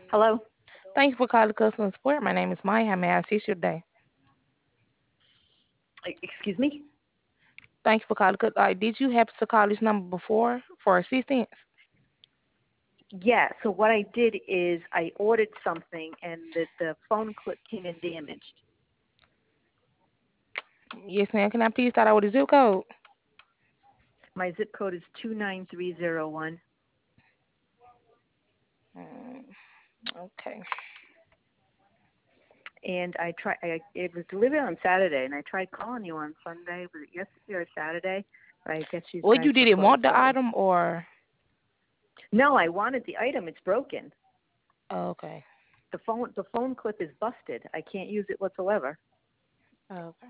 Hello. Thank you for calling customer support. My name is Maya. How may I assist you today? Excuse me? Thank you for calling. Did you happen to call this number before for assistance? Yeah, so what I did is I ordered something and the phone clip came in damaged. Yes, ma'am. Can I please start out with the zip code? My zip code is 29301. Mm, okay. And it was delivered on Saturday, and I tried calling you on Sunday. Was it yesterday or Saturday? But I guess you Well, guys you were didn't closed. want the So item or? no, I wanted the item. It's broken. Okay. The phone clip is busted. I can't use it whatsoever. Okay.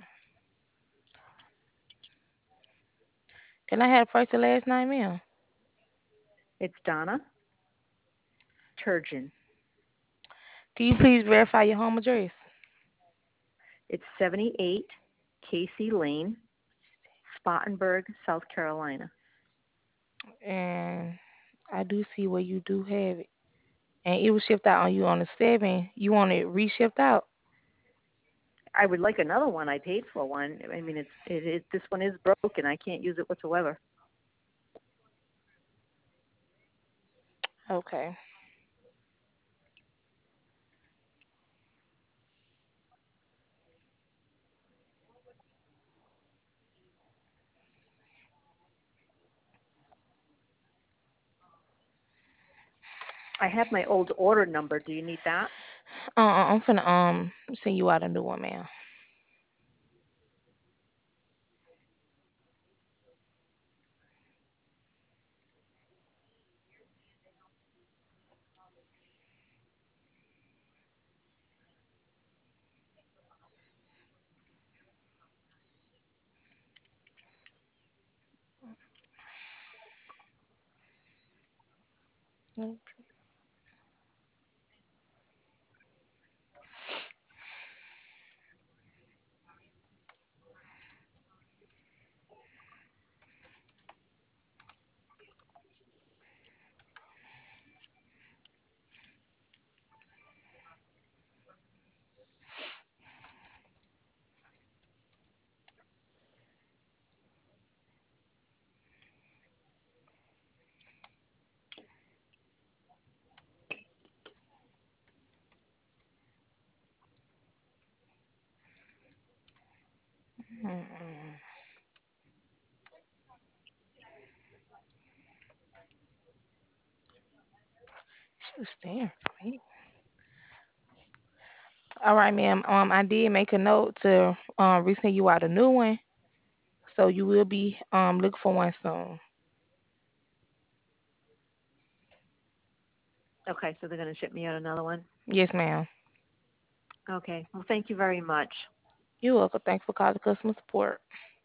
Can I have first and last name, ma'am? It's Donna Turgeon. Can you please verify your home address? It's 78 Casey Lane, Spartanburg, South Carolina. And I do see where you do have it. And it was shipped out on you on the 7th. You want it reshipped out? I would like another one. I paid for one. I mean, this one is broken. I can't use it whatsoever. Okay. I have my old order number. Do you need that? I'm finna send you out a new one, ma'am. Mm-mm. She was staring for me. All right, ma'am. I did make a note to resend you out a new one, so you will be looking for one soon. Okay, so they're going to ship me out another one. Yes, ma'am. Okay. Well, thank you very much. You're welcome. Thanks for calling customer support.